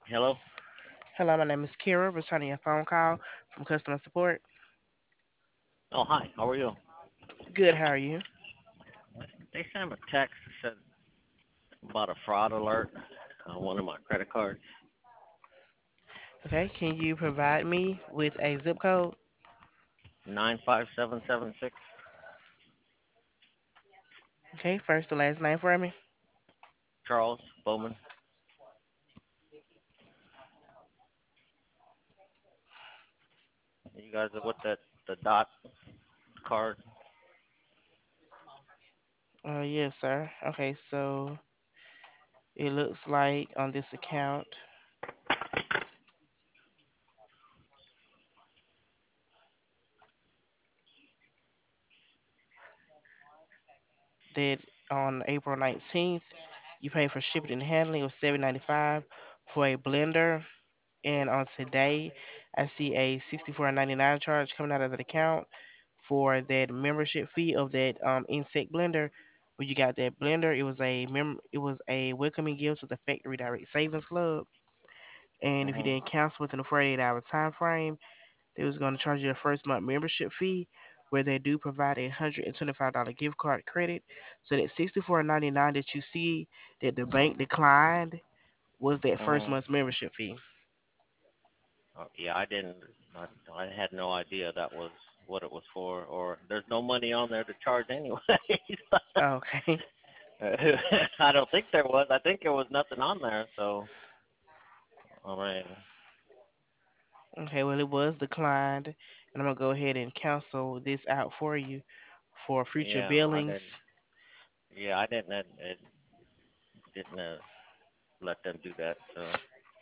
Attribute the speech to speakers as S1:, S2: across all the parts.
S1: Hello?
S2: Hello, my name is Kira, returning a phone call from customer support.
S1: Oh, hi. How are you?
S2: Good, how are you?
S1: They sent me a text that said about a fraud alert on one of my credit cards.
S2: Okay, can you provide me with a zip code?
S1: 95776.
S2: Okay, first and last name for me.
S1: Charles Bowman. You guys are with the dot card?
S2: Yes, sir. Okay, so it looks like on this account that on April 19th, you paid for shipping and handling of $7.95 for a blender. And on today, I see a $64.99 charge coming out of the account for that membership fee of that insect blender. When you got that blender, it was a welcoming gift to the Factory Direct Savings Club. And if you
S1: Mhm.
S2: didn't cancel within a 48-hour time frame, they was going to charge you a first month membership fee, where they do provide a $125 gift card credit. So that $64.99 that you see that the bank declined was that first
S1: Mhm.
S2: month's membership fee.
S1: Yeah, I didn't. I had no idea that was what it was for, or there's no money on there to charge anyway.
S2: Okay.
S1: I don't think there was. I think there was nothing on there. So, I mean,
S2: Okay, well, it was declined, and I'm gonna go ahead and cancel this out for you for future
S1: yeah, I
S2: billings.
S1: didn't. Yeah, I didn't. It didn't let them do that. So.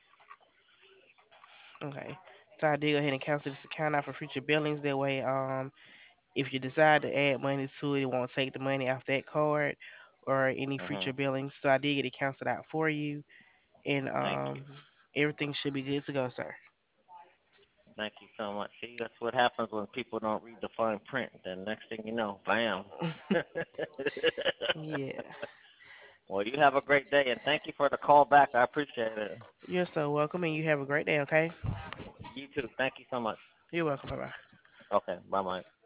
S2: Okay, so I did go ahead and cancel this account out for future billings. That way, if you decide to add money to it, it won't take the money off that card or any
S1: Mhm.
S2: future billings. So I did get it canceled out for you, and
S1: Thank you.
S2: everything should be good to go, sir.
S1: Thank you so much. See, that's what happens when people don't read the fine print. Then next thing you know, bam.
S2: Yeah,
S1: Well, you have a great day, and thank you for the call back. I appreciate it.
S2: you're so welcome, and you have a great day. Okay,
S1: You too. Thank you so much.
S2: you're welcome. Bye bye.
S1: Okay. Bye bye.